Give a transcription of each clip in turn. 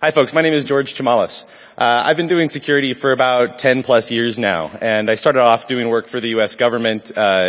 Hi folks, my name is George Chamalis. I've been doing security for about 10 plus years now, and I started off doing work for the US government,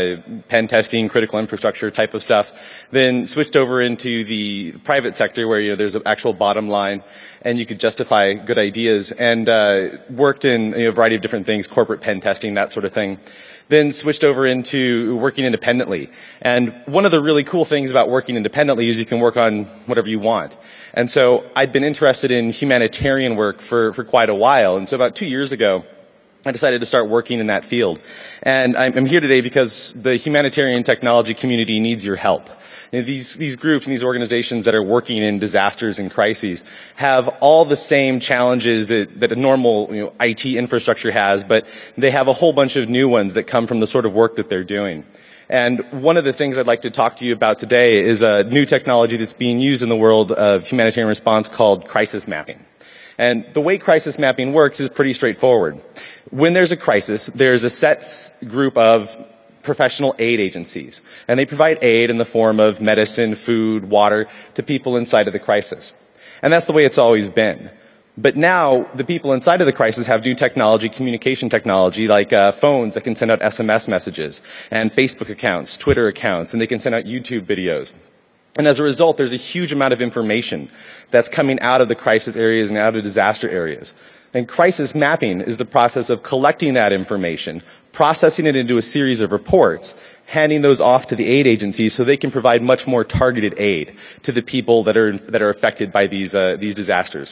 pen testing, critical infrastructure type of stuff, then switched over into the private sector where there's an actual bottom line and you could justify good ideas, and worked in a variety of different things, corporate pen testing, that sort of thing. Then switched over into working independently. And one of the really cool things about working independently is you can work on whatever you want. And so I'd been interested in humanitarian work for quite a while. And so about 2 years ago, I decided to start working in that field. And I'm here today because the humanitarian technology community needs your help. These groups and these organizations that are working in disasters and crises have all the same challenges that a normal IT infrastructure has, but they have a whole bunch of new ones that come from the sort of work that they're doing. And one of the things I'd like to talk to you about today is a new technology that's being used in the world of humanitarian response called crisis mapping. And the way crisis mapping works is pretty straightforward. When there's a crisis, there's a set group of professional aid agencies, and they provide aid in the form of medicine, food, water to people inside of the crisis. And that's the way it's always been. But now, the people inside of the crisis have new technology, communication technology, like phones that can send out SMS messages, and Facebook accounts, Twitter accounts, and they can send out YouTube videos. And as a result, there's a huge amount of information that's coming out of the crisis areas and out of disaster areas. And crisis mapping is the process of collecting that information, processing it into a series of reports, handing those off to the aid agencies so they can provide much more targeted aid to the people that are affected by these disasters.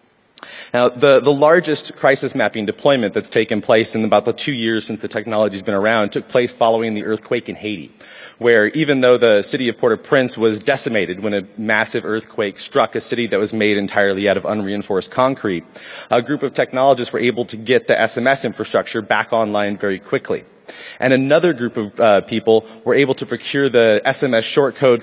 Now, the largest crisis mapping deployment that's taken place in about the 2 years since the technology's been around took place following the earthquake in Haiti, where even though the city of Port-au-Prince was decimated when a massive earthquake struck a city that was made entirely out of unreinforced concrete, a group of technologists were able to get the SMS infrastructure back online very quickly. And another group of people were able to procure the SMS short code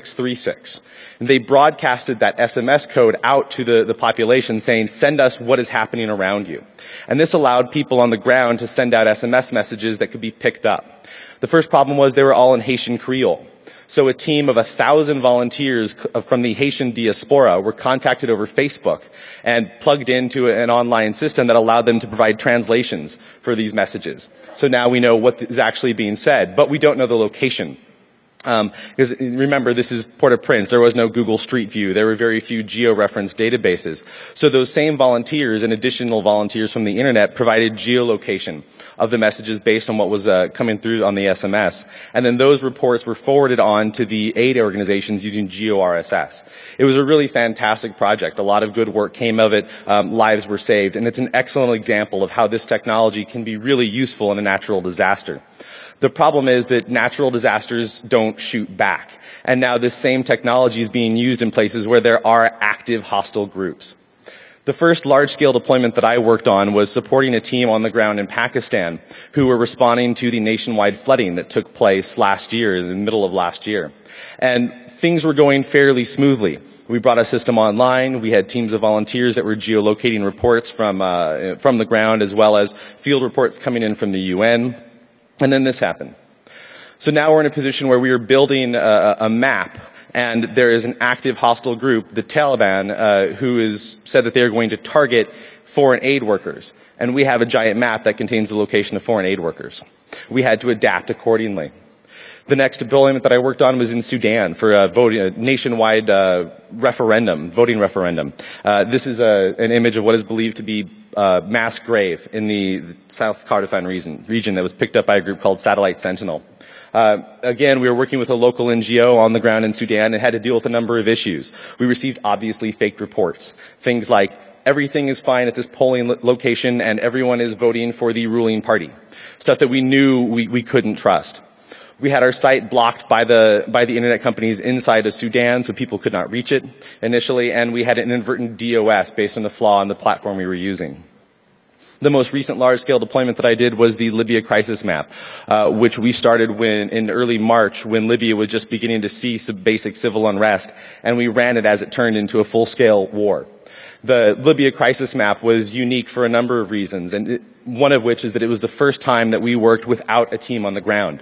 4636. And they broadcasted that SMS code out to the population saying, send us what is happening around you. And this allowed people on the ground to send out SMS messages that could be picked up. The first problem was they were all in Haitian Creole. So a team of 1,000 volunteers from the Haitian diaspora were contacted over Facebook and plugged into an online system that allowed them to provide translations for these messages. So now we know what is actually being said, but we don't know the location. Because remember, this is Port-au-Prince. There was no Google Street View. There were very few geo-referenced databases. So those same volunteers and additional volunteers from the internet provided geolocation of the messages based on what was coming through on the SMS. And then those reports were forwarded on to the aid organizations using GeoRSS. It was a really fantastic project. A lot of good work came of it. Lives were saved. And it's an excellent example of how this technology can be really useful in a natural disaster. The problem is that natural disasters don't shoot back. And now this same technology is being used in places where there are active hostile groups. The first large-scale deployment that I worked on was supporting a team on the ground in Pakistan who were responding to the nationwide flooding that took place last year, in the middle of last year. And things were going fairly smoothly. We brought a system online. We had teams of volunteers that were geolocating reports from the ground, as well as field reports coming in from the UN. And then this happened. So now we're in a position where we are building a map, and there is an active hostile group, the Taliban, who has said that they are going to target foreign aid workers. And we have a giant map that contains the location of foreign aid workers. We had to adapt accordingly. The next deployment that I worked on was in Sudan for a nationwide voting referendum. This is an image of what is believed to be mass grave in the South Kordofan region that was picked up by a group called Satellite Sentinel. Again, we were working with a local NGO on the ground in Sudan and had to deal with a number of issues. We received obviously faked reports. Things like, everything is fine at this polling location and everyone is voting for the ruling party. Stuff that we knew we couldn't trust. We had our site blocked by the internet companies inside of Sudan, so people could not reach it initially, and we had an inadvertent DOS based on the flaw in the platform we were using. The most recent large-scale deployment that I did was the Libya crisis map, which we started in early March when Libya was just beginning to see some basic civil unrest, and we ran it as it turned into a full-scale war. The Libya crisis map was unique for a number of reasons, and one of which is that it was the first time that we worked without a team on the ground.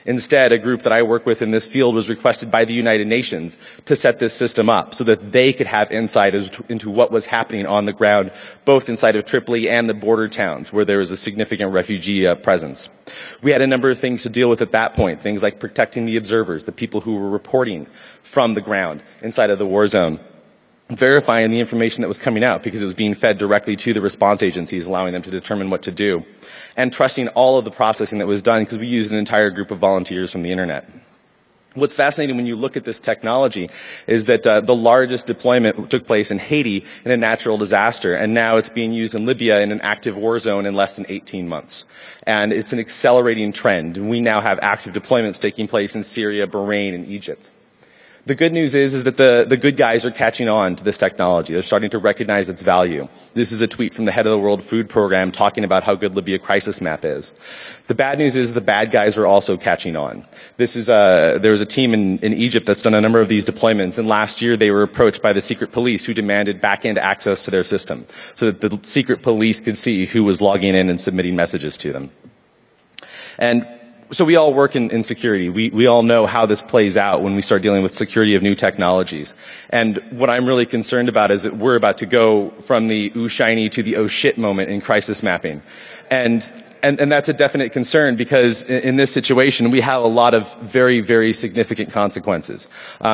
Instead, a group that I work with in this field was requested by the United Nations to set this system up so that they could have insight into what was happening on the ground, both inside of Tripoli and the border towns where there was a significant refugee presence. We had a number of things to deal with at that point, things like protecting the observers, the people who were reporting from the ground inside of the war zone, verifying the information that was coming out because it was being fed directly to the response agencies, allowing them to determine what to do, and trusting all of the processing that was done because we used an entire group of volunteers from the internet. What's fascinating when you look at this technology is that the largest deployment took place in Haiti in a natural disaster, and now it's being used in Libya in an active war zone in less than 18 months. And it's an accelerating trend. We now have active deployments taking place in Syria, Bahrain, and Egypt. The good news is that the good guys are catching on to this technology. They're starting to recognize its value. This is a tweet from the head of the World Food Program talking about how good Libya Crisis Map is. The bad news is the bad guys are also catching on. There was a team in Egypt that's done a number of these deployments, and last year they were approached by the secret police who demanded back-end access to their system so that the secret police could see who was logging in and submitting messages to them. And so we all work in security. We all know how this plays out when we start dealing with security of new technologies. And what I'm really concerned about is that we're about to go from the ooh shiny to the oh shit moment in crisis mapping. And that's a definite concern because in this situation we have a lot of very, very significant consequences.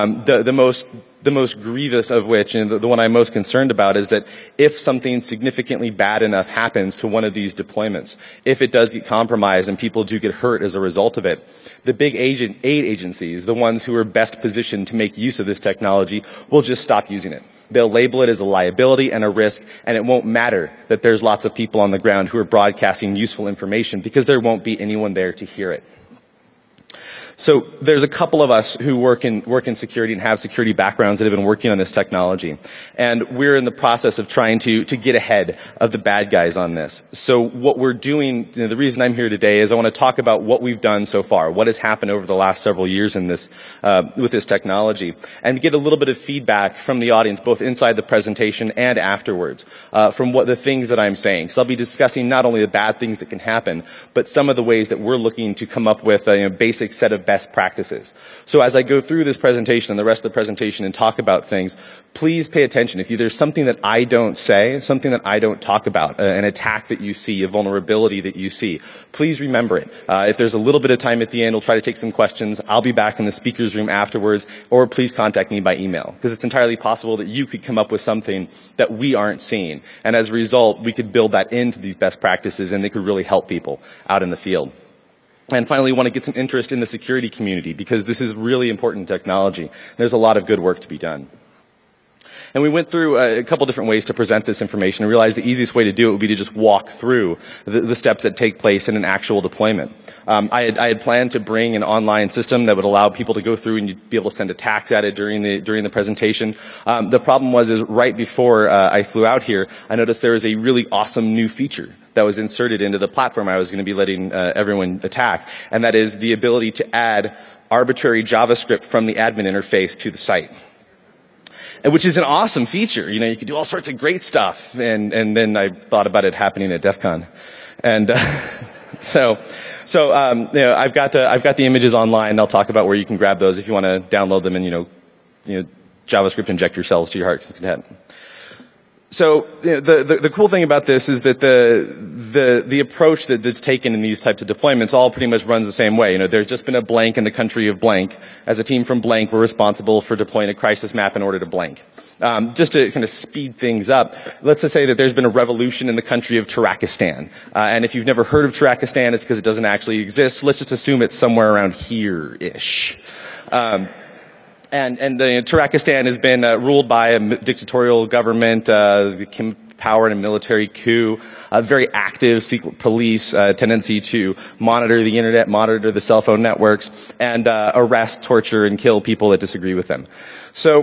The most grievous of which, and the one I'm most concerned about, is that if something significantly bad enough happens to one of these deployments, if it does get compromised and people do get hurt as a result of it, the big aid agencies, the ones who are best positioned to make use of this technology, will just stop using it. They'll label it as a liability and a risk, and it won't matter that there's lots of people on the ground who are broadcasting useful information because there won't be anyone there to hear it. So there's a couple of us who work in security and have security backgrounds that have been working on this technology. And we're in the process of trying to get ahead of the bad guys on this. So what we're doing, the reason I'm here today is I want to talk about what we've done so far, what has happened over the last several years in this, with this technology, and get a little bit of feedback from the audience, both inside the presentation and afterwards, from what the things that I'm saying. So I'll be discussing not only the bad things that can happen, but some of the ways that we're looking to come up with a basic set of best practices. So as I go through this presentation and the rest of the presentation and talk about things, please pay attention. If there's something that I don't say, something that I don't talk about, an attack that you see, a vulnerability that you see, please remember it. If there's a little bit of time at the end, we'll try to take some questions. I'll be back in the speaker's room afterwards, or please contact me by email, because it's entirely possible that you could come up with something that we aren't seeing. And as a result, we could build that into these best practices, and they could really help people out in the field. And finally, we want to get some interest in the security community because this is really important technology. There's a lot of good work to be done. And we went through a couple different ways to present this information and realized the easiest way to do it would be to just walk through the steps that take place in an actual deployment. I had planned to bring an online system that would allow people to go through and you'd be able to send attacks at it during the presentation. The problem was right before I flew out here, I noticed there was a really awesome new feature that was inserted into the platform I was going to be letting everyone attack, and that is the ability to add arbitrary JavaScript from the admin interface to the site. Which is an awesome feature. You can do all sorts of great stuff. And then I thought about it happening at DEF CON. And so I've got the images online. I'll talk about where you can grab those if you want to download them and JavaScript inject yourselves to your heart's content. So the cool thing about this is that the approach that's taken in these types of deployments all pretty much runs the same way. There's just been a blank in the country of blank. As a team from blank, we're responsible for deploying a crisis map in order to blank. Just to kind of speed things up, let's just say that there's been a revolution in the country of Turkestan. And if you've never heard of Turkestan, it's because it doesn't actually exist. Let's just assume it's somewhere around here-ish. And Turkestan has been ruled by a dictatorial government, power and a military coup, a very active secret police tendency to monitor the internet, monitor the cell phone networks, and arrest, torture, and kill people that disagree with them. So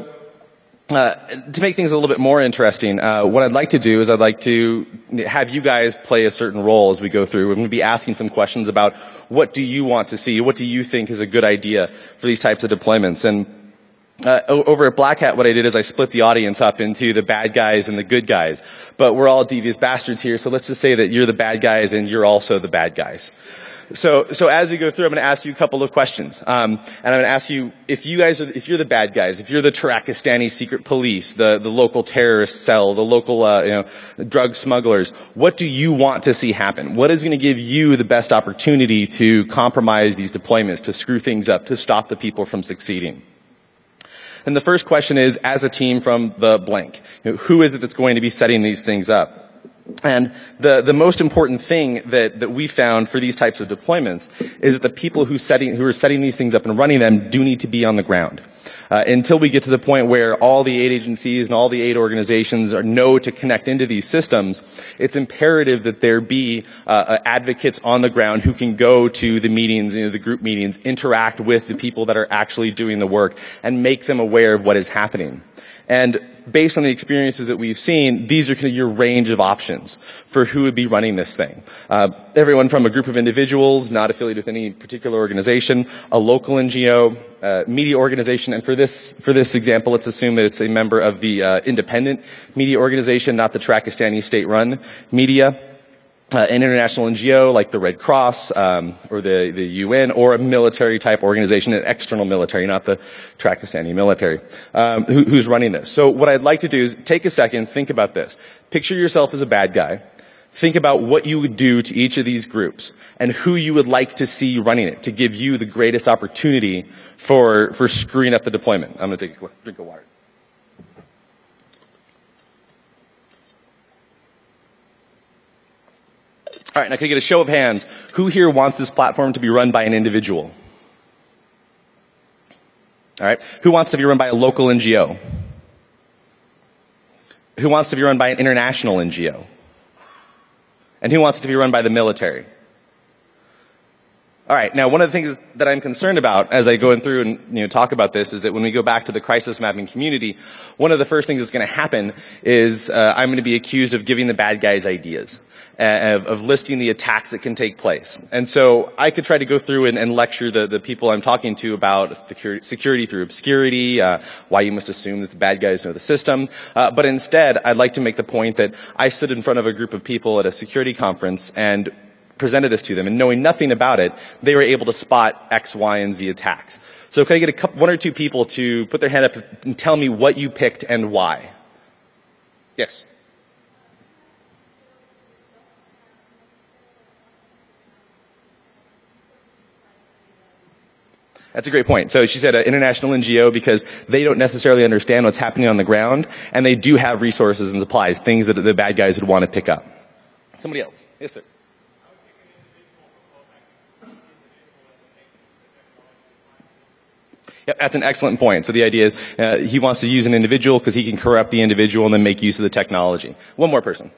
to make things a little bit more interesting, what I'd like to do is I'd like to have you guys play a certain role as we go through. We're going to be asking some questions about what do you want to see, what do you think is a good idea for these types of deployments. And over at Black Hat, what I did is I split the audience up into the bad guys and the good guys. But we're all devious bastards here, so let's just say that you're the bad guys and you're also the bad guys. So as we go through, I'm going to ask you a couple of questions. And I'm going to ask you, if you're the bad guys, if you're the Tarakistani secret police, the local terrorist cell, the local, drug smugglers, what do you want to see happen? What is going to give you the best opportunity to compromise these deployments, to screw things up, to stop the people from succeeding? And the first question is, as a team from the blank, who is it that's going to be setting these things up? And the most important thing that we found for these types of deployments is that the people who are setting these things up and running them do need to be on the ground. Until we get to the point where all the aid agencies and all the aid organizations know to connect into these systems, it's imperative that there be advocates on the ground who can go to the meetings, the group meetings, interact with the people that are actually doing the work, and make them aware of what is happening. And based on the experiences that we've seen, these are kind of your range of options for who would be running this thing. Everyone from a group of individuals, not affiliated with any particular organization, a local NGO, media organization, and for this example, let's assume that it's a member of the independent media organization, not the Tarakistani state-run media. An international NGO like the Red Cross or the UN, or a military-type organization, an external military, not the Tarakistani military, who's running this. So what I'd like to do is take a second, think about this. Picture yourself as a bad guy. Think about what you would do to each of these groups and who you would like to see running it to give you the greatest opportunity for screwing up the deployment. I'm going to take a drink of water. All right, now can I get a show of hands? Who here wants this platform to be run by an individual? All right. Who wants to be run by a local NGO? Who wants to be run by an international NGO? And who wants to be run by the military? All right. Now, one of the things that I'm concerned about as I go through and talk about this is that when we go back to the crisis mapping community, one of the first things that's going to happen is I'm going to be accused of giving the bad guys ideas, of listing the attacks that can take place. And so I could try to go through and lecture the people I'm talking to about security through obscurity, why you must assume that the bad guys know the system. But instead, I'd like to make the point that I stood in front of a group of people at a security conference and presented this to them, and knowing nothing about it, they were able to spot X, Y, and Z attacks. So can I get one or two people to put their hand up and tell me what you picked and why? Yes. That's a great point. So she said an international NGO because they don't necessarily understand what's happening on the ground, and they do have resources and supplies, things that the bad guys would want to pick up. Somebody else. Yes, sir. Yep, that's an excellent point. So the idea is he wants to use an individual because he can corrupt the individual and then make use of the technology. One more person.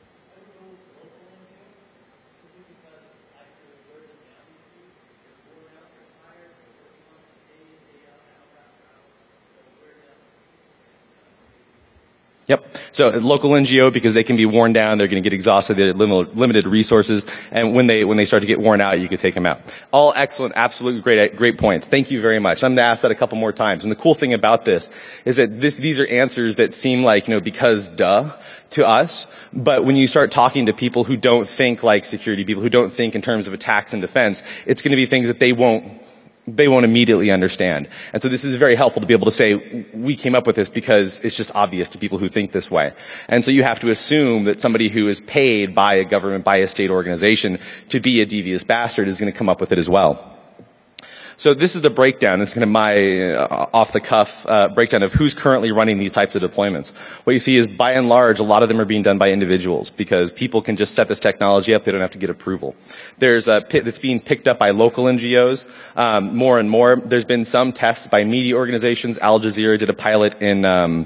Yep. So a local NGO because they can be worn down, they're going to get exhausted, they have limited resources, and when they start to get worn out, you can take them out. All excellent, absolutely great points. Thank you very much. I'm going to ask that a couple more times. And the cool thing about this is that these are answers that seem like, because duh to us, but when you start talking to people who don't think like security, people who don't think in terms of attacks and defense, it's going to be things that they won't immediately understand. And so this is very helpful to be able to say, we came up with this because it's just obvious to people who think this way. And so you have to assume that somebody who is paid by a government, by a state organization to be a devious bastard is going to come up with it as well. So this is the breakdown. It's kind of my off-the-cuff breakdown of who's currently running these types of deployments. What you see is, by and large, a lot of them are being done by individuals because people can just set this technology up. They don't have to get approval. There's a pit that's being picked up by local NGOs more and more. There's been some tests by media organizations. Al Jazeera did a pilot in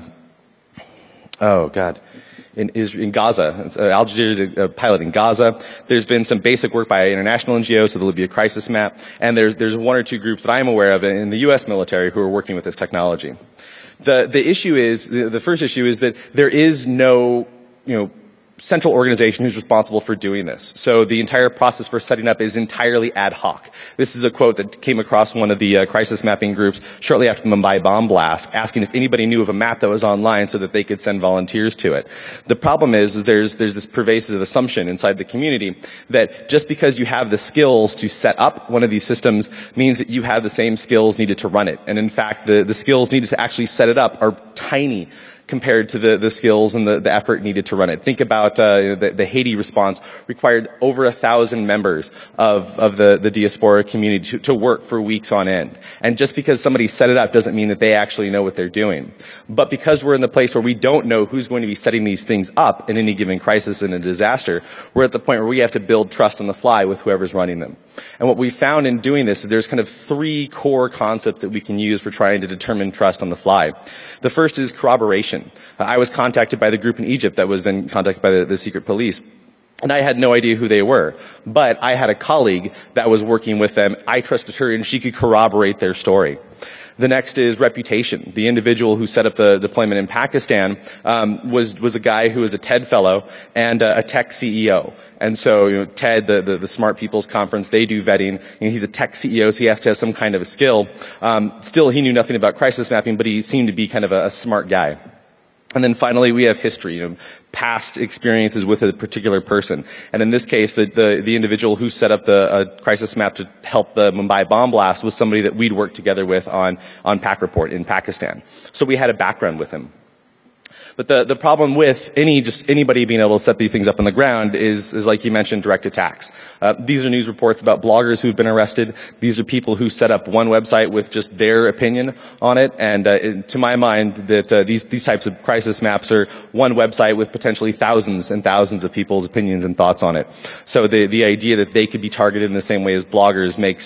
in Gaza. Al Jazeera did a pilot in Gaza. There's been some basic work by international NGOs, so there'll be a crisis map. And there's one or two groups that I'm aware of in the U.S. military who are working with this technology. The issue is, the first issue is that there is no, central organization who's responsible for doing this. So the entire process for setting up is entirely ad hoc. This is a quote that came across one of the crisis mapping groups shortly after the Mumbai bomb blast, asking if anybody knew of a map that was online so that they could send volunteers to it. The problem is there's this pervasive assumption inside the community that just because you have the skills to set up one of these systems means that you have the same skills needed to run it. And in fact, the skills needed to actually set it up are tiny compared to the skills and the effort needed to run it. Think about the Haiti response required over 1,000 members of the diaspora community to work for weeks on end. And just because somebody set it up doesn't mean that they actually know what they're doing. But because we're in the place where we don't know who's going to be setting these things up in any given crisis and a disaster, we're at the point where we have to build trust on the fly with whoever's running them. And what we found in doing this is there's kind of 3 core concepts that we can use for trying to determine trust on the fly. The first is corroboration. I was contacted by the group in Egypt that was then contacted by the secret police. And I had no idea who they were. But I had a colleague that was working with them. I trusted her and she could corroborate their story. The next is reputation. The individual who set up the deployment in Pakistan was a guy who was a TED fellow and a tech CEO. And so, TED, the Smart People's Conference, they do vetting. He's a tech CEO, so he has to have some kind of a skill. Still, he knew nothing about crisis mapping, but he seemed to be kind of a smart guy. And then finally, we have history, past experiences with a particular person. And in this case, the individual who set up the crisis map to help the Mumbai bomb blast was somebody that we'd worked together with on PAC Report in Pakistan. So we had a background with him. But the problem with anybody being able to set these things up on the ground is like you mentioned, direct attacks. These are news reports about bloggers who've been arrested. These are people who set up one website with just their opinion on it. And to my mind, that these types of crisis maps are one website with potentially thousands and thousands of people's opinions and thoughts on it. So the idea that they could be targeted in the same way as bloggers makes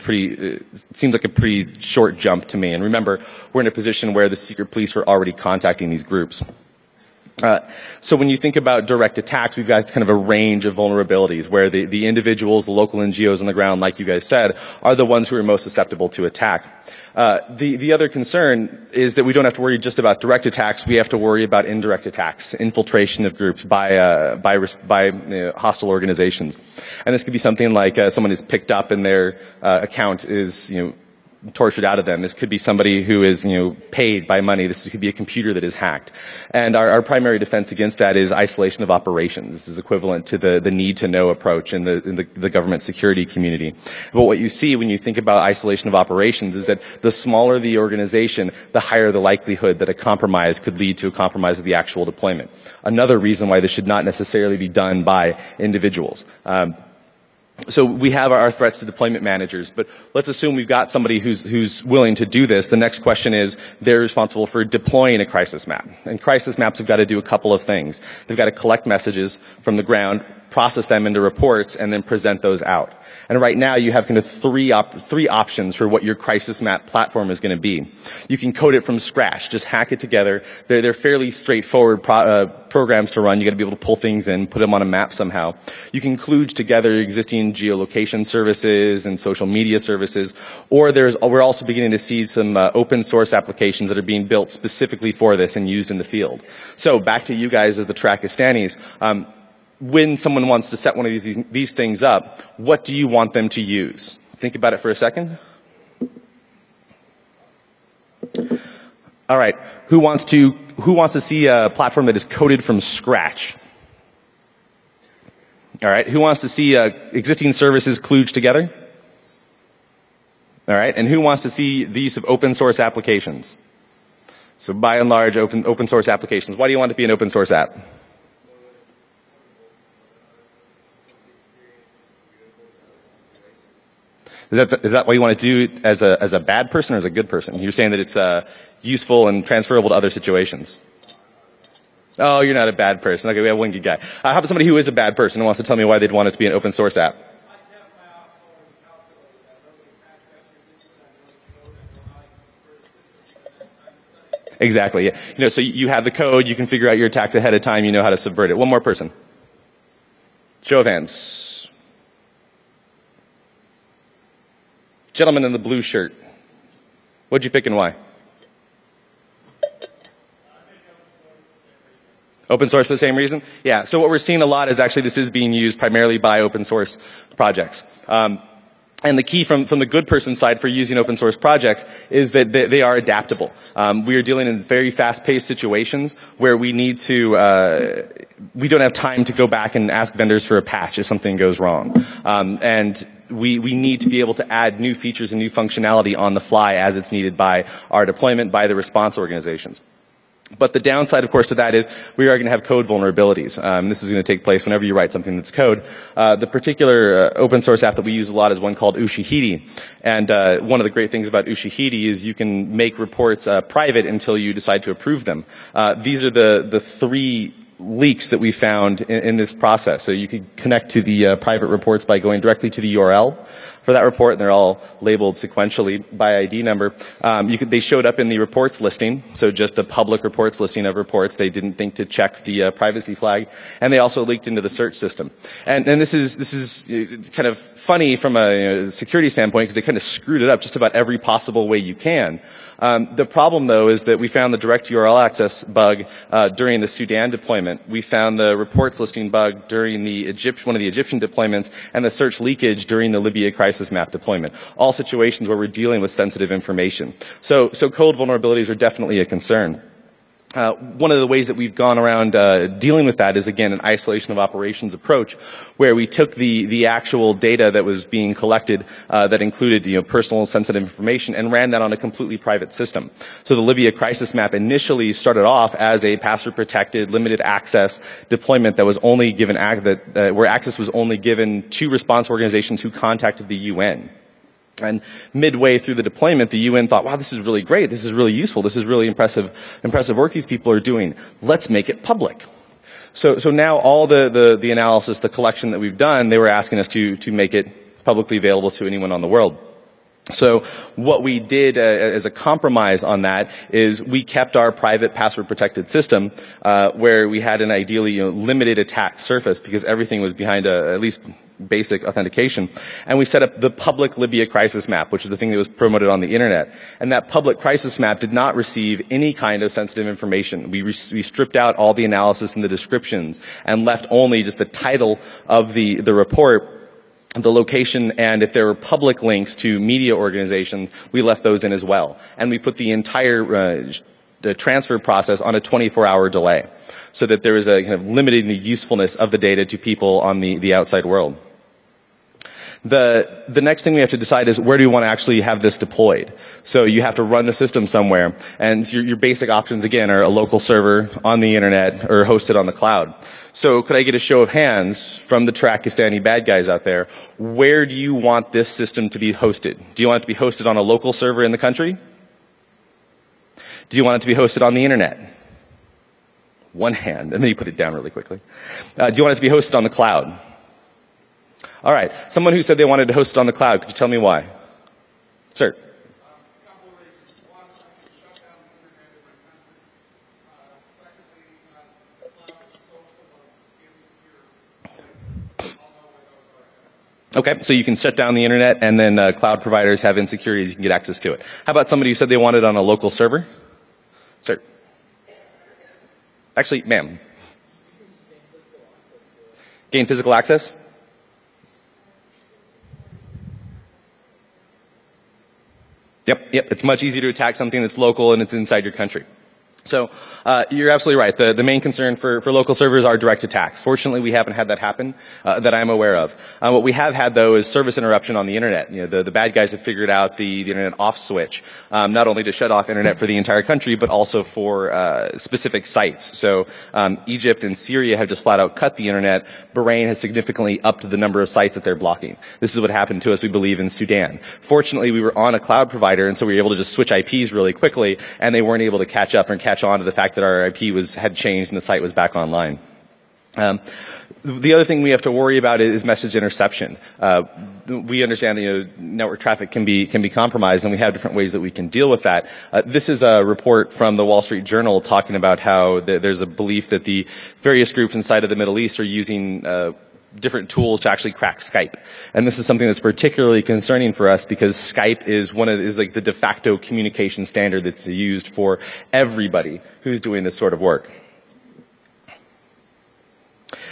seems like a pretty short jump to me. And remember, we're in a position where the secret police were already contacting these groups. So when you think about direct attacks, we've got kind of a range of vulnerabilities where the individuals, the local NGOs on the ground, like you guys said, are the ones who are most susceptible to attack. The other concern is that we don't have to worry just about direct attacks. We have to worry about indirect attacks, infiltration of groups by hostile organizations. And this could be something like someone is picked up and their account is, tortured out of them. This could be somebody who is, paid by money. This could be a computer that is hacked. And our primary defense against that is isolation of operations. This is equivalent to the need to know approach in the government security community. But what you see when you think about isolation of operations is that the smaller the organization, the higher the likelihood that a compromise could lead to a compromise of the actual deployment. Another reason why this should not necessarily be done by individuals. So we have our threats to deployment managers, but let's assume we've got somebody who's willing to do this. The next question is they're responsible for deploying a crisis map. And crisis maps have got to do a couple of things. They've got to collect messages from the ground, process them into reports, and then present those out. And right now you have kind of three options for what your crisis map platform is going to be. You can code it from scratch, just hack it together. They're fairly straightforward programs to run. You got to be able to pull things in, put them on a map somehow. You can kludge together existing geolocation services and social media services, or we're also beginning to see some open source applications that are being built specifically for this and used in the field. So back to you guys as the Trakistanis. When someone wants to set one of these things up, what do you want them to use? Think about it for a second. All right. Who wants to see a platform that is coded from scratch? All right. Who wants to see existing services kludged together? All right. And who wants to see the use of open source applications? So by and large, open source applications. Why do you want it to be an open source app? Is that what you want to do as a bad person or as a good person? You're saying that it's useful and transferable to other situations. Oh, you're not a bad person. Okay, we have one good guy. How about somebody who is a bad person and wants to tell me why they'd want it to be an open source app? Exactly. Yeah. So you have the code, you can figure out your attacks ahead of time, you know how to subvert it. One more person. Show of hands. Gentleman in the blue shirt. What'd you pick and why? Open source for the same reason? Yeah. So what we're seeing a lot is actually this is being used primarily by open source projects. And the key from the good person side for using open source projects is that they are adaptable. We are dealing in very fast-paced situations where we need to, we don't have time to go back and ask vendors for a patch if something goes wrong. And we need to be able to add new features and new functionality on the fly as it's needed by our deployment, by the response organizations. But the downside, of course, to that is we are going to have code vulnerabilities. This is going to take place whenever you write something that's code. The particular open source app that we use a lot is one called Ushahidi. And one of the great things about Ushahidi is you can make reports private until you decide to approve them. These are the three leaks that we found in this process. So you could connect to the private reports by going directly to the URL for that report, and they're all labeled sequentially by ID number. They showed up in the reports listing, so just the public reports listing of reports. They didn't think to check the privacy flag, and they also leaked into the search system. And this is kind of funny from a security standpoint because they kind of screwed it up just about every possible way you can. The problem, though, is that we found the direct URL access bug during the Sudan deployment. We found the reports listing bug during one of the Egyptian deployments, and the search leakage during the Libya crisis map deployment. All situations where we're dealing with sensitive information. So code vulnerabilities are definitely a concern. One of the ways that we've gone around dealing with that is, again, an isolation of operations approach, where we took the actual data that was being collected that included personal sensitive information and ran that on a completely private system. So the Libya crisis map initially started off as a password-protected, limited access deployment that was only given where access was only given to response organizations who contacted the UN. And midway through the deployment, the UN thought, wow, this is really great. This is really useful. This is really impressive work these people are doing. Let's make it public. So now all the analysis, the collection that we've done, they were asking us to make it publicly available to anyone on the world. So what we did as a compromise on that is we kept our private password-protected system where we had an ideally limited attack surface because everything was behind at least basic authentication. And we set up the public Libya crisis map, which is the thing that was promoted on the internet. And that public crisis map did not receive any kind of sensitive information. We stripped out all the analysis and the descriptions and left only just the title of the report, the location, and if there were public links to media organizations, we left those in as well. And we put the entire the transfer process on a 24-hour delay so that there is a kind of limiting the usefulness of the data to people on the outside world. The next thing we have to decide is where do we want to actually have this deployed. So you have to run the system somewhere, and your basic options again are a local server on the internet or hosted on the cloud. So could I get a show of hands from the Trackistani bad guys out there? Where do you want this system to be hosted? Do you want it to be hosted on a local server in the country? Do you want it to be hosted on the internet? One hand, and then you put it down really quickly. Do you want it to be hosted on the cloud? All right. Someone who said they wanted to host it on the cloud, could you tell me why? Sir. A couple of reasons. One, I can shut down the internet in my country. Secondly, the cloud is so full of insecure places. I'll know where those are headed. Okay, so you can shut down the internet, and then cloud providers have insecurities. You can get access to it. How about somebody who said they wanted it on a local server? Sir. Actually, ma'am. Gain physical access? Yep. It's much easier to attack something that's local and it's inside your country. So you're absolutely right. The main concern for local servers are direct attacks. Fortunately, we haven't had that happen that I'm aware of. What we have had, though, is service interruption on the internet. The bad guys have figured out the internet off switch, not only to shut off internet for the entire country, but also for specific sites. So Egypt and Syria have just flat out cut the internet. Bahrain has significantly upped the number of sites that they're blocking. This is what happened to us, we believe, in Sudan. Fortunately, we were on a cloud provider, and so we were able to just switch IPs really quickly, and they weren't able to catch up and catch on to the fact that our IP had changed and the site was back online. The other thing we have to worry about is message interception. We understand that network traffic can be compromised, and we have different ways that we can deal with that. This is a report from the Wall Street Journal talking about how there's a belief that the various groups inside of the Middle East are using different tools to actually crack Skype. And this is something that's particularly concerning for us because Skype is like the de facto communication standard that's used for everybody who's doing this sort of work.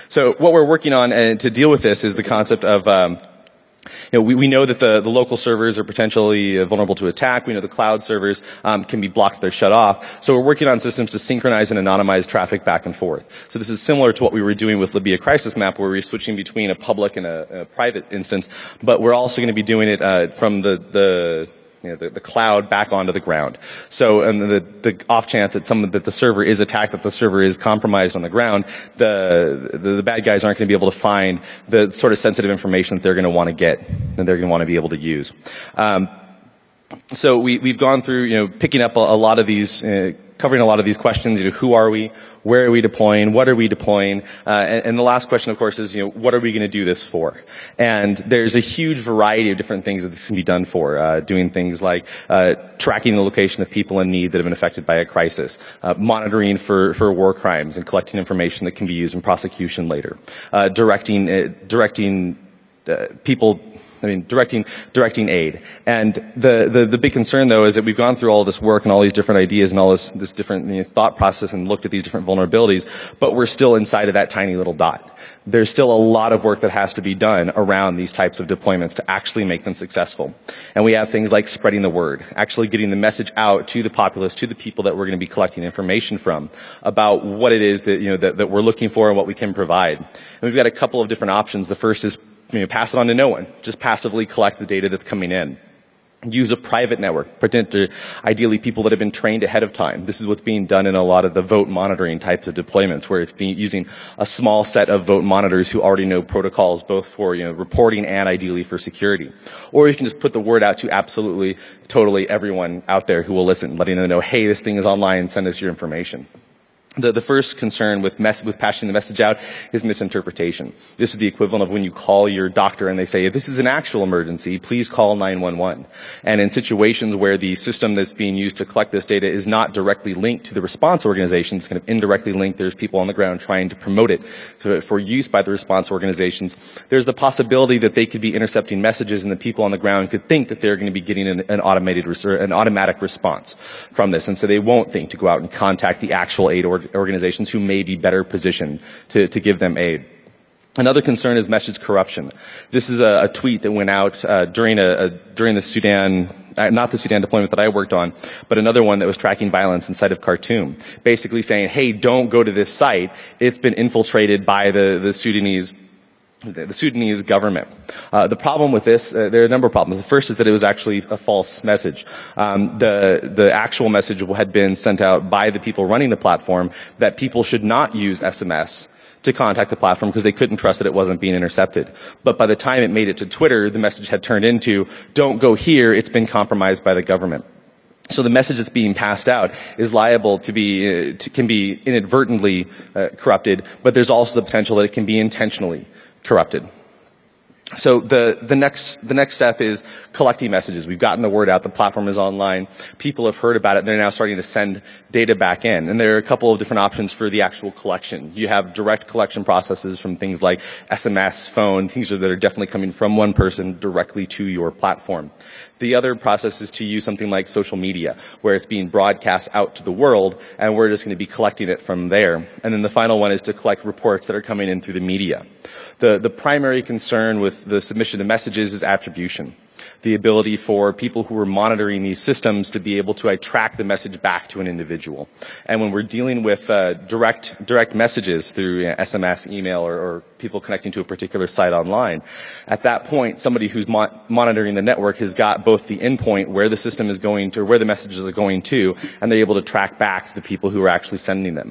So what we're working on to deal with this is the concept of we know that the local servers are potentially vulnerable to attack. We know the cloud servers can be blocked, they're shut off. So we're working on systems to synchronize and anonymize traffic back and forth. So this is similar to what we were doing with Libya Crisis Map, where we're switching between a public and a private instance, but we're also going to be doing it from the cloud back onto the ground. So, and the off chance that the server is attacked, that the server is compromised on the ground, the bad guys aren't going to be able to find the sort of sensitive information that they're going to want to get, and they're going to want to be able to use. So we've gone through, picking up a lot of these, covering a lot of these questions. Who are we? Where are we deploying? What are we deploying? And the last question, of course, is, what are we going to do this for? And there's a huge variety of different things that this can be done for. Doing things like tracking the location of people in need that have been affected by a crisis, monitoring for war crimes and collecting information that can be used in prosecution later, directing aid. And the big concern, though, is that we've gone through all this work and all these different ideas and all this different thought process and looked at these different vulnerabilities, but we're still inside of that tiny little dot. There's still a lot of work that has to be done around these types of deployments to actually make them successful. And we have things like spreading the word, actually getting the message out to the populace, to the people that we're going to be collecting information from about what it is that, that we're looking for and what we can provide. And we've got a couple of different options. The first is pass it on to no one. Just passively collect the data that's coming in. Use a private network, ideally people that have been trained ahead of time. This is what's being done in a lot of the vote monitoring types of deployments, where it's using a small set of vote monitors who already know protocols, both for reporting and ideally for security. Or you can just put the word out to absolutely, totally everyone out there who will listen, letting them know, hey, this thing is online, send us your information. The first concern with passing the message out is misinterpretation. This is the equivalent of when you call your doctor and they say, if this is an actual emergency, please call 911. And in situations where the system that's being used to collect this data is not directly linked to the response organizations, kind of indirectly linked, there's people on the ground trying to promote it for use by the response organizations, there's the possibility that they could be intercepting messages and the people on the ground could think that they're going to be getting an automatic response from this. And so they won't think to go out and contact the actual aid organizations who may be better positioned to give them aid. Another concern is message corruption. This is a tweet that went out during the Sudan, not the Sudan deployment that I worked on, but another one that was tracking violence inside of Khartoum, basically saying, hey, don't go to this site. It's been infiltrated by the Sudanese government. The problem with this, there are a number of problems. The first is that it was actually a false message. The actual message had been sent out by the people running the platform that people should not use SMS to contact the platform because they couldn't trust that it wasn't being intercepted. But by the time it made it to Twitter, the message had turned into, don't go here, it's been compromised by the government. So the message that's being passed out is liable to be, can be inadvertently corrupted, but there's also the potential that it can be intentionally corrupted. So the next step is collecting messages. We've gotten the word out. The platform is online. People have heard about it. They're now starting to send data back in. And there are a couple of different options for the actual collection. You have direct collection processes from things like SMS, phone, things that are definitely coming from one person directly to your platform. The other process is to use something like social media, where it's being broadcast out to the world, and we're just going to be collecting it from there. And then the final one is to collect reports that are coming in through the media. The primary concern with the submission of messages is attribution. The ability for people who are monitoring these systems to be able to track the message back to an individual. And when we're dealing with direct messages through SMS, email, or people connecting to a particular site online, at that point, somebody who's monitoring the network has got both the endpoint where the system is going to, or where the messages are going to, and they're able to track back to the people who are actually sending them.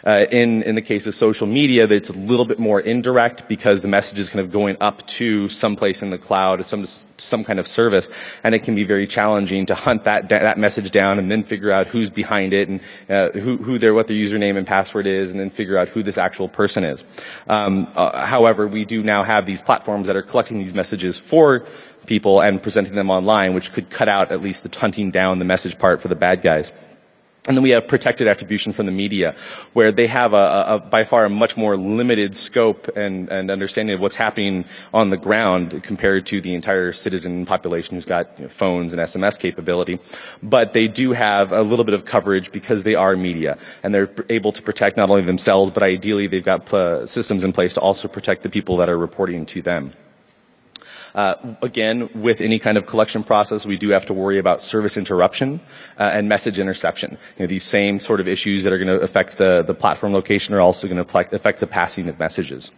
In the case of social media, it's a little bit more indirect because the message is kind of going up to someplace in the cloud, some kind of service, and it can be very challenging to hunt that message down and then figure out who's behind it and what their username and password is, and then figure out who this actual person is. However, we do now have these platforms that are collecting these messages for people and presenting them online, which could cut out at least the hunting down the message part for the bad guys. And then we have protected attribution from the media, where they have by far a much more limited scope and understanding of what's happening on the ground compared to the entire citizen population who's got phones and SMS capability. But they do have a little bit of coverage because they are media, and they're able to protect not only themselves, but ideally they've got systems in place to also protect the people that are reporting to them. Again, with any kind of collection process, we do have to worry about service interruption and message interception. These same sort of issues that are going to affect the platform location are also going to affect the passing of messages.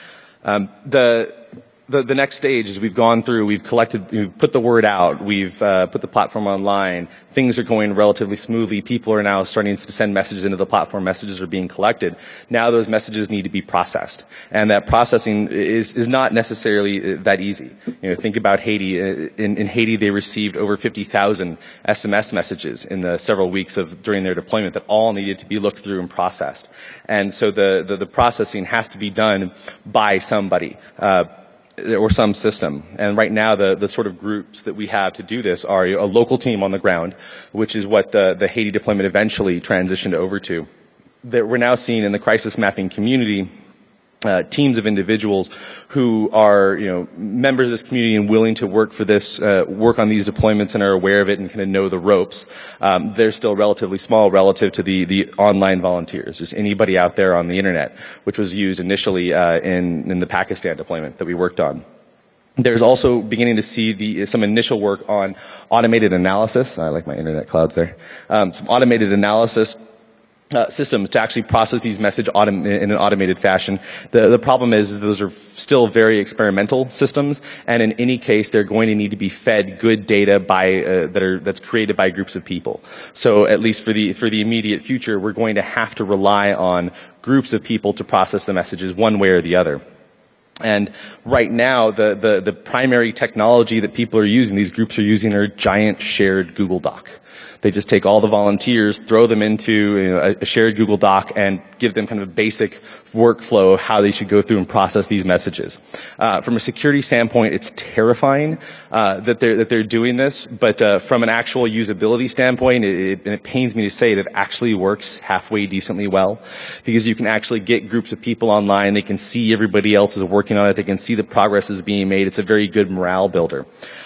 The next stage is we've gone through, we've put the word out, we've put the platform online, things are going relatively smoothly, people are now starting to send messages into the platform, messages are being collected. Now those messages need to be processed. And that processing is not necessarily that easy. Think about Haiti. In Haiti, they received over 50,000 SMS messages in the several weeks during their deployment that all needed to be looked through and processed. And so the processing has to be done by somebody. Or some system. And right now, the sort of groups that we have to do this are a local team on the ground, which is what the Haiti deployment eventually transitioned over to. That we're now seeing in the crisis mapping community teams of individuals who are, members of this community and willing to work for this, work on these deployments and are aware of it and kind of know the ropes. They're still relatively small relative to the online volunteers, just anybody out there on the internet, which was used initially in the Pakistan deployment that we worked on. There's also beginning to see some initial work on automated analysis. I like my internet clouds there. Some automated analysis systems to actually process these messages in an automated fashion. The problem is those are still very experimental systems, and in any case, they're going to need to be fed good data that's created by groups of people. So at least for the immediate future, we're going to have to rely on groups of people to process the messages one way or the other. And right now, the primary technology that people are using, these groups are using, are a giant shared Google Doc. They just take all the volunteers, throw them into a shared Google Doc, and give them kind of a basic workflow of how they should go through and process these messages. From a security standpoint, it's terrifying that they're doing this, but from an actual usability standpoint, and it pains me to say it actually works halfway decently well, because you can actually get groups of people online. They can see everybody else is working on it. They can see the progress is being made. It's a very good morale builder.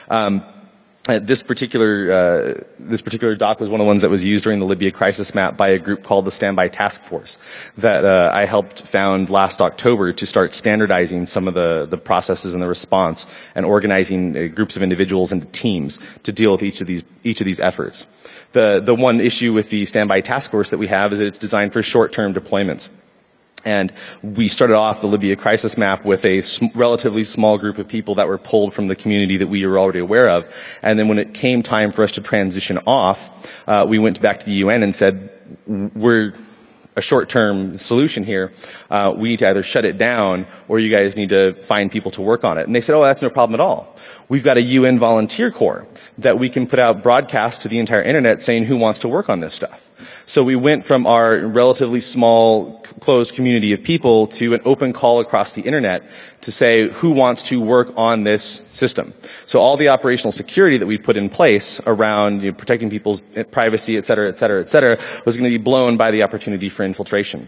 This particular doc was one of the ones that was used during the Libya crisis map by a group called the Standby Task Force that I helped found last October to start standardizing some of the processes and the response and organizing groups of individuals into teams to deal with each of these efforts. The one issue with the Standby Task Force that we have is that it's designed for short-term deployments. And we started off the Libya crisis map with a relatively small group of people that were pulled from the community that we were already aware of. And then when it came time for us to transition off, we went back to the UN and said, we're a short-term solution here. We need to either shut it down or you guys need to find people to work on it. And they said, oh, that's no problem at all. We've got a UN volunteer corps that we can put out broadcasts to the entire internet saying who wants to work on this stuff. So we went from our relatively small, closed community of people to an open call across the internet to say who wants to work on this system. So all the operational security that we put in place around protecting people's privacy, et cetera, was going to be blown by the opportunity for infiltration.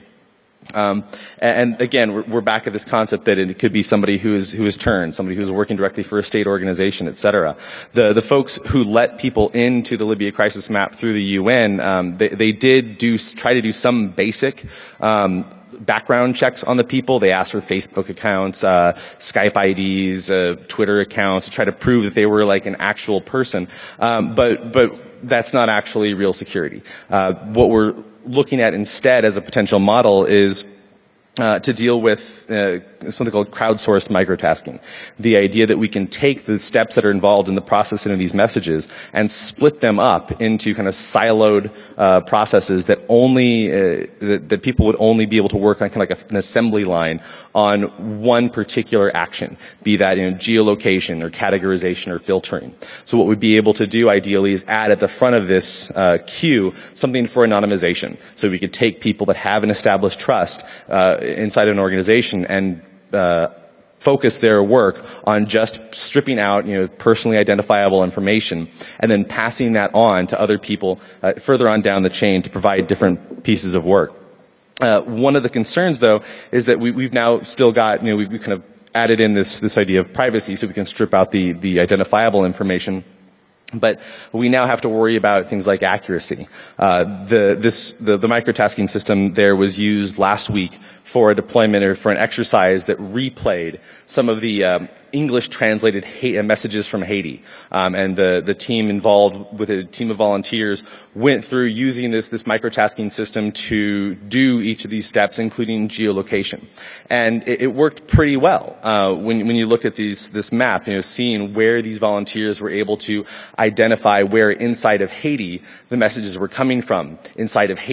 And again, we're back at this concept that it could be somebody who is turned, somebody who's working directly for a state organization, et cetera. The folks who let people into the Libya crisis map through the UN, they did try to do some basic background checks on the people. They asked for Facebook accounts, Skype IDs, Twitter accounts to try to prove that they were like an actual person. But that's not actually real security. What we're looking at instead as a potential model is to deal with something called crowdsourced microtasking. The idea that we can take the steps that are involved in the processing of these messages and split them up into kind of siloed processes that only that people would only be able to work on kind of like an assembly line on one particular action, be that geolocation or categorization or filtering. So what we'd be able to do ideally is add at the front of this queue something for anonymization. So we could take people that have an established trust inside an organization and focus their work on just stripping out, personally identifiable information and then passing that on to other people further on down the chain to provide different pieces of work. One of the concerns, though, is that we've now still got, we've kind of added in this idea of privacy so we can strip out the identifiable information. But we now have to worry about things like accuracy. The microtasking system there was used last week for a deployment or for an exercise that replayed some of the English translated messages from Haiti. And the team involved with a team of volunteers went through using this microtasking system to do each of these steps, including geolocation. And it worked pretty well. When you look at this map, seeing where these volunteers were able to identify where inside of Haiti the messages were coming from. Inside of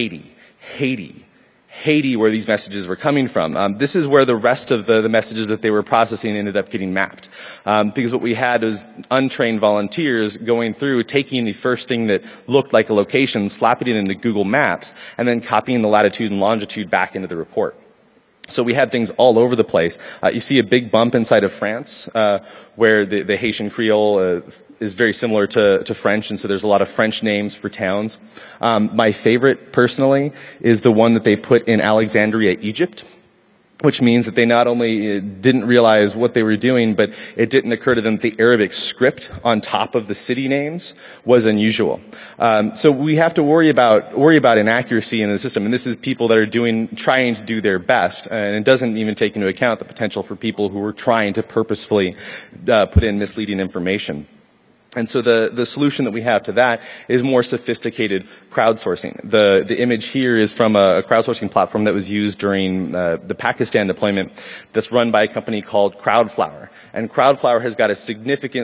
Haiti, where these messages were coming from. This is where the rest of the messages that they were processing ended up getting mapped. Because what we had was untrained volunteers going through, taking the first thing that looked like a location, slapping it into Google Maps, and then copying the latitude and longitude back into the report. So we had things all over the place. You see a big bump inside of France, where the Haitian Creole is very similar to French, and so there's a lot of French names for towns. My favorite, personally, is the one that they put in Alexandria, Egypt, which means that they not only didn't realize what they were doing, but it didn't occur to them that the Arabic script on top of the city names was unusual. So we have to worry about inaccuracy in the system, and this is people that are trying to do their best, and it doesn't even take into account the potential for people who are trying to purposefully put in misleading information. And so the solution that we have to that is more sophisticated crowdsourcing. The image here is from a crowdsourcing platform that was used during the Pakistan deployment that's run by a company called Crowdflower. And Crowdflower has got just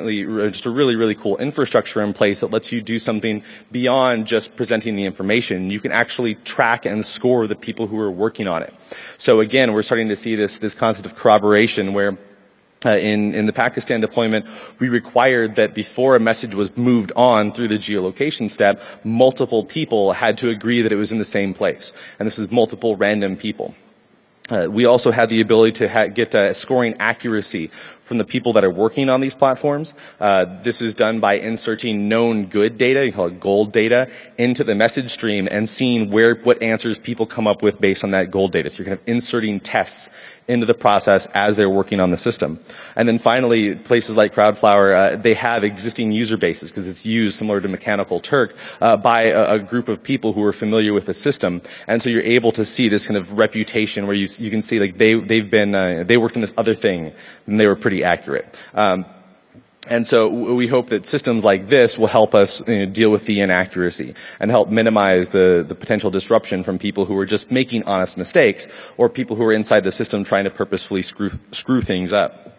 a really, really cool infrastructure in place that lets you do something beyond just presenting the information. You can actually track and score the people who are working on it. So again, we're starting to see this concept of corroboration where in the Pakistan deployment, we required that before a message was moved on through the geolocation step, multiple people had to agree that it was in the same place. And this is multiple random people. We also had the ability to get scoring accuracy from the people that are working on these platforms. This is done by inserting known good data, you call it gold data, into the message stream and seeing what answers people come up with based on that gold data. So you're kind of inserting tests into the process as they're working on the system. And then finally, places like Crowdflower, they have existing user bases because it's used similar to Mechanical Turk by a group of people who are familiar with the system. And so you're able to see this kind of reputation where you can see like they worked on this other thing and they were pretty accurate. And so we hope that systems like this will help us deal with the inaccuracy and help minimize the potential disruption from people who are just making honest mistakes or people who are inside the system trying to purposefully screw things up.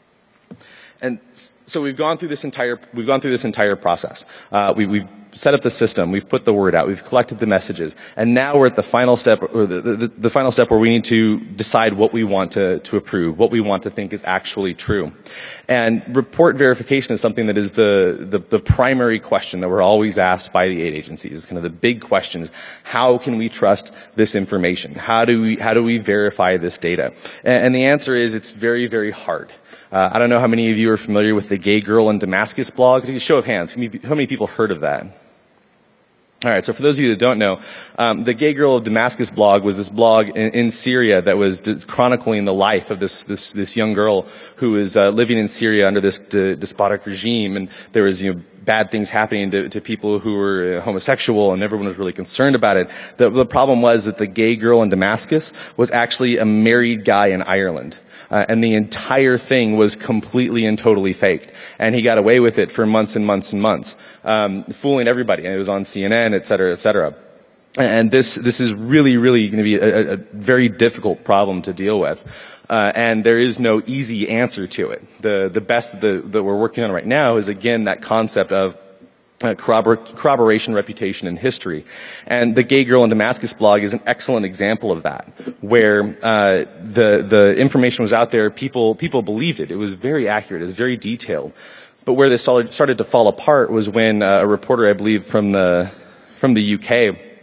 And so we've gone through this entire process. We've set up the system, we've put the word out, we've collected the messages, and now we're at the final step, or the final step where we need to decide what we want to approve, what we want to think is actually true. And report verification is something that is the primary question that we're always asked by the aid agencies. It's kind of the big question is, how can we trust this information? How do we verify this data? And the answer is, it's very, very hard. I don't know how many of you are familiar with the Gay Girl in Damascus blog. Show of hands, how many people heard of that? All right, so for those of you that don't know, the Gay Girl of Damascus blog was this blog in Syria that was chronicling the life of this young girl who was living in Syria under this despotic regime, and there was bad things happening to people who were homosexual, and everyone was really concerned about it. The problem was that the Gay Girl in Damascus was actually a married guy in Ireland. And the entire thing was completely and totally faked. And he got away with it for months and months and months, fooling everybody. And it was on CNN, et cetera, et cetera. And this is really, really going to be a very difficult problem to deal with. And there is no easy answer to it. The best that we're working on right now is, again, that concept of corroboration, reputation, and history. And the Gay Girl in Damascus blog is an excellent example of that, where the information was out there, people believed it. It was very accurate, it was very detailed. But where this started to fall apart was when a reporter, I believe, from the UK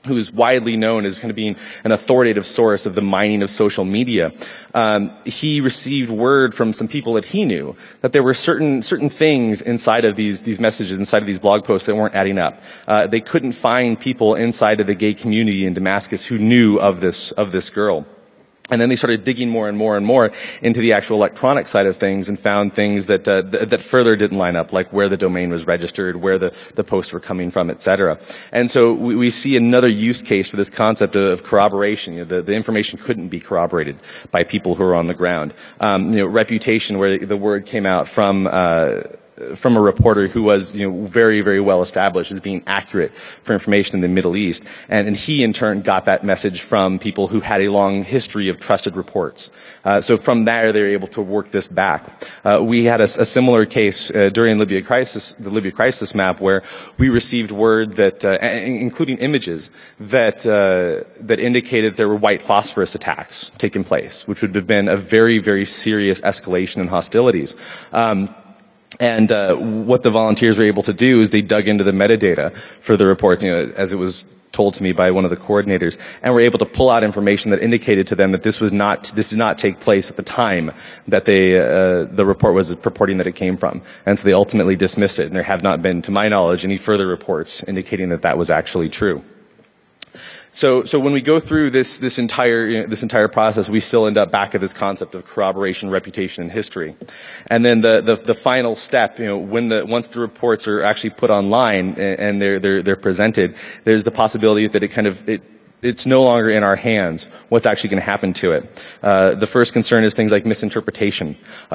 who is widely known as kind of being an authoritative source of the mining of social media, he received word from some people that he knew that there were certain things inside of these messages, inside of these blog posts that weren't adding up. They couldn't find people inside of the gay community in Damascus who knew of this girl. And then they started digging more and more and more into the actual electronic side of things and found things that that further didn't line up, like where the domain was registered, where the posts were coming from, etc. And so we see another use case for this concept of corroboration. You know, the information couldn't be corroborated by people who are on the ground. Reputation, where the word came out from a reporter who was, very, very well established as being accurate for information in the Middle East. And he, in turn, got that message from people who had a long history of trusted reports. So from there, they were able to work this back. We had a similar case during the Libya crisis map, where we received word that, including images, that indicated there were white phosphorus attacks taking place, which would have been a very, very serious escalation in hostilities. And what the volunteers were able to do is they dug into the metadata for the reports, as it was told to me by one of the coordinators, and were able to pull out information that indicated to them that this did not take place at the time that the report was purporting that it came from. And so they ultimately dismissed it, and there have not been, to my knowledge, any further reports indicating that that was actually true. So when we go through this entire process, we still end up back at this concept of corroboration, reputation, and history. And then the final step, once the reports are actually put online and they're presented, there's the possibility that it's no longer in our hands what's actually going to happen to it. The first concern is things like misinterpretation.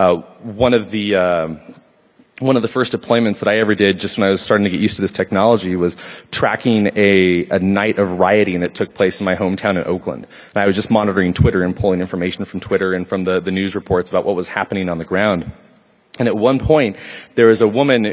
One of the first deployments that I ever did, just when I was starting to get used to this technology, was tracking a night of rioting that took place in my hometown in Oakland. And I was just monitoring Twitter and pulling information from Twitter and from the news reports about what was happening on the ground. And at one point, there was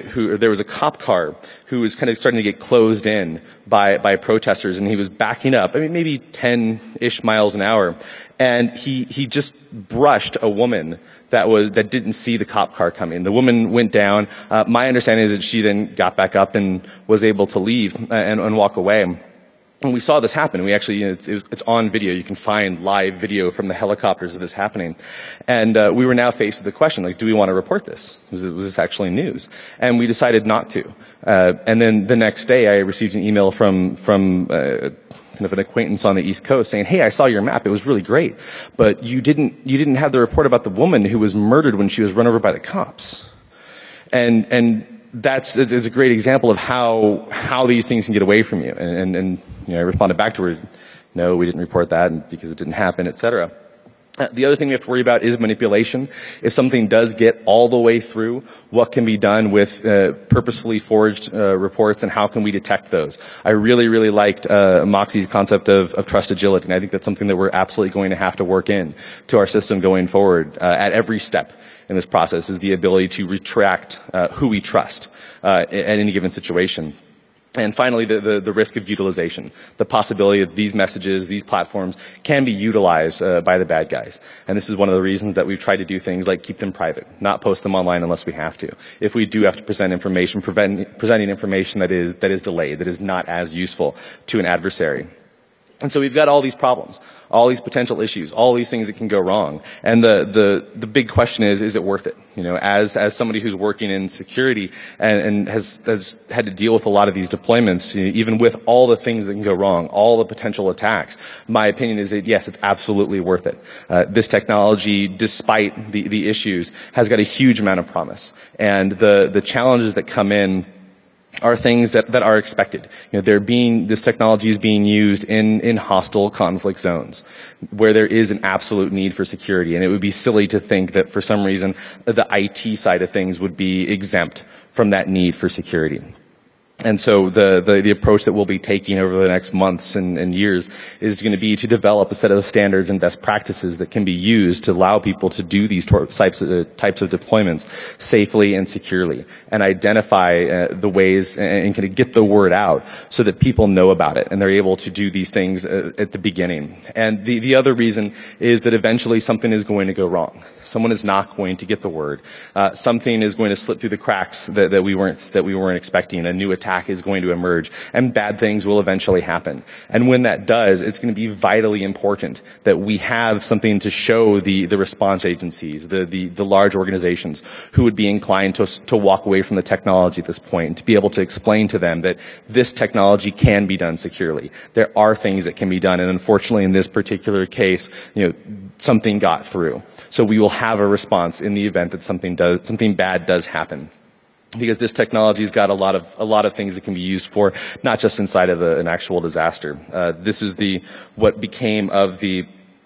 a cop car who was kind of starting to get closed in by protesters, and he was backing up, maybe 10-ish miles an hour, and he just brushed a woman that didn't see the cop car coming. The woman went down. My understanding is that she then got back up and was able to leave and walk away. And we saw this happen. We actually, it's on video. You can find live video from the helicopters of this happening. And we were now faced with the question, do we want to report this? Was this actually news? And we decided not to. And then the next day, I received an email from kind of an acquaintance on the East Coast saying, "Hey, I saw your map. It was really great, but you didn't have the report about the woman who was murdered when she was run over by the cops." And it's a great example of how these things can get away from you. And I responded back to her, "No, we didn't report that because it didn't happen," etc. The other thing we have to worry about is manipulation. If something does get all the way through, what can be done with purposefully forged reports, and how can we detect those? I really, really liked Moxie's concept of trust agility, and I think that's something that we're absolutely going to have to work in to our system going forward at every step in this process, is the ability to retract who we trust at any given situation. And finally, the risk of utilization, the possibility that these messages, these platforms can be utilized by the bad guys. And this is one of the reasons that we've tried to do things like keep them private, not post them online unless we have to. If we do have to present information, presenting information that is delayed, that is not as useful to an adversary. And so we've got all these problems, all these potential issues, all these things that can go wrong. And the big question is it worth it? As somebody who's working in security and has had to deal with a lot of these deployments, even with all the things that can go wrong, all the potential attacks, my opinion is that yes, it's absolutely worth it. This technology, despite the issues, has got a huge amount of promise. And the challenges that come in are things that are expected. This technology is being used in hostile conflict zones where there is an absolute need for security, and it would be silly to think that for some reason the IT side of things would be exempt from that need for security. And so the approach that we'll be taking over the next months and years is going to be to develop a set of standards and best practices that can be used to allow people to do these types of deployments safely and securely, and identify the ways and kind of get the word out so that people know about it and they're able to do these things at the beginning. And the other reason is that eventually something is going to go wrong. Someone is not going to get the word. Something is going to slip through the cracks that we weren't expecting. A new attack attack is going to emerge, and bad things will eventually happen. And when that does, it's going to be vitally important that we have something to show the response agencies, the large organizations who would be inclined to walk away from the technology at this point, and to be able to explain to them that this technology can be done securely. There are things that can be done, and unfortunately in this particular case, something got through. So we will have a response in the event that something bad does happen. Because this technology's got a lot of things it can be used for, not just inside of an actual disaster. This is what became of the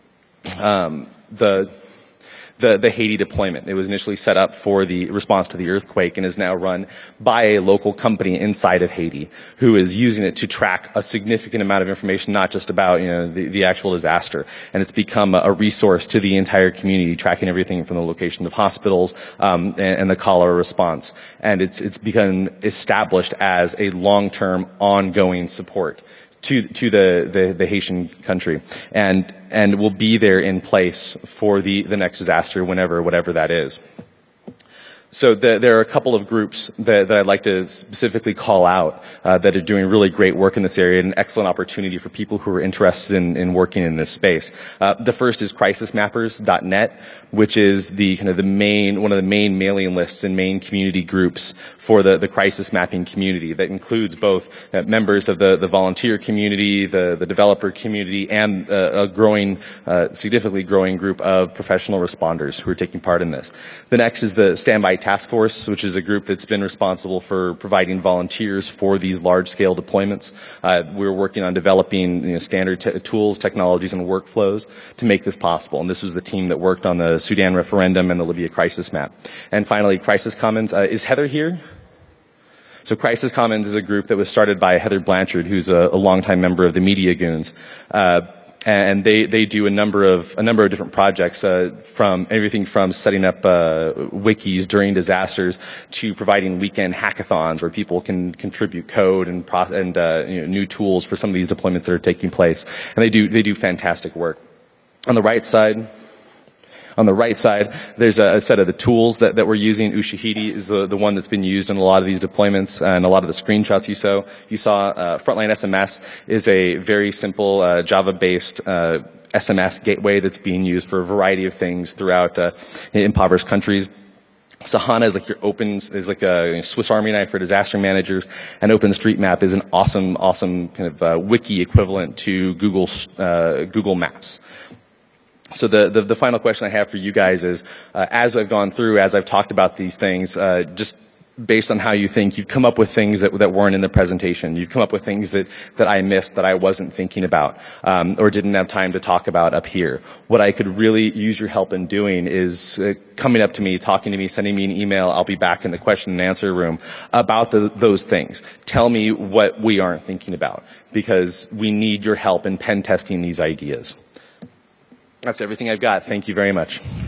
Haiti deployment. It was initially set up for the response to the earthquake and is now run by a local company inside of Haiti who is using it to track a significant amount of information, not just about the actual disaster. And it's become a resource to the entire community, tracking everything from the location of hospitals and the cholera response. And it's become established as a long-term, ongoing support to the Haitian country, and will be there in place for the next disaster, whatever that is. So there are a couple of groups that I'd like to specifically call out that are doing really great work in this area, and an excellent opportunity for people who are interested in working in this space. The first is crisismappers.net, which is one of the main mailing lists and main community groups for the crisis mapping community that includes both members of the volunteer community, the developer community, and a significantly growing group of professional responders who are taking part in this. The next is the Standby Task Force, which is a group that's been responsible for providing volunteers for these large-scale deployments. We're working on developing standard tools, technologies, and workflows to make this possible. And this was the team that worked on the Sudan referendum and the Libya crisis map. And finally, Crisis Commons. Is Heather here? So Crisis Commons is a group that was started by Heather Blanchard, who's a longtime member of the Media Goons. And they do a number of different projects, from everything from setting up wikis during disasters to providing weekend hackathons where people can contribute code and new tools for some of these deployments that are taking place. And they do fantastic work. On the right side, there's a set of the tools that we're using. Ushahidi is the one that's been used in a lot of these deployments, and a lot of the screenshots you saw. Frontline SMS is a very simple Java-based SMS gateway that's being used for a variety of things throughout impoverished countries. Sahana is like a Swiss Army knife for disaster managers, and OpenStreetMap is an awesome kind of wiki equivalent to Google Maps. So the final question I have for you guys is, as I've gone through, as I've talked about these things, just based on how you think, you've come up with things that weren't in the presentation. You've come up with things that I missed, that I wasn't thinking about, or didn't have time to talk about up here. What I could really use your help in doing is coming up to me, talking to me, sending me an email. I'll be back in the question and answer room about those things. Tell me what we aren't thinking about, because we need your help in pen testing these ideas. That's everything I've got. Thank you very much.